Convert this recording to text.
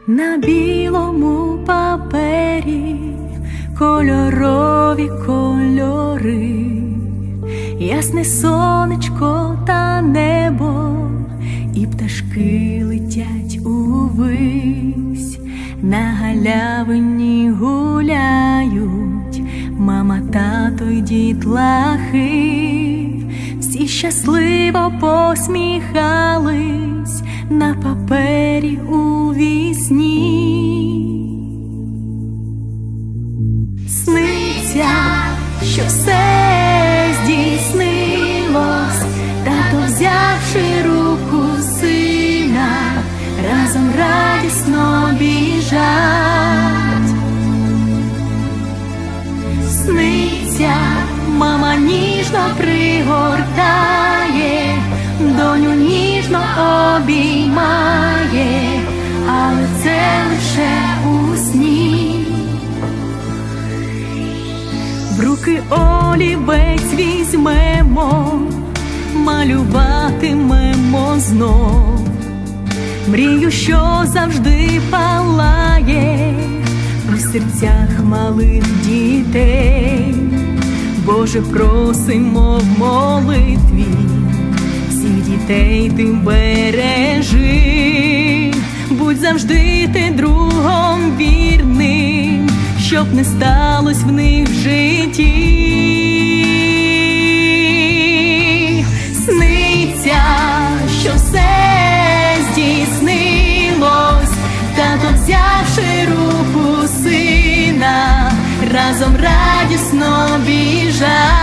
На білому папері кольорові кольори, ясне сонечко та небо, і пташки летять увись. На галявині гуляють мама, тато й дітлахи. Всі щасливо посміхались на папері у вісні. Сниться, що все здійснилось, тато, взявши руку сина, разом радісно біжать. Сниться, мама ніжно пригортає, доню ніжно обіймає, але це лише у сні. В руки олівець візьмемо, малюватимемо знов мрію, що завжди палає у серцях малих дітей. Боже, просимо в молитві, всіх дітей ти бережи, будь завжди ти другом вірним, щоб не сталось в них в житті. Сниться, що все здійснилось, тато, взявши руку сина, разом радісно біжать.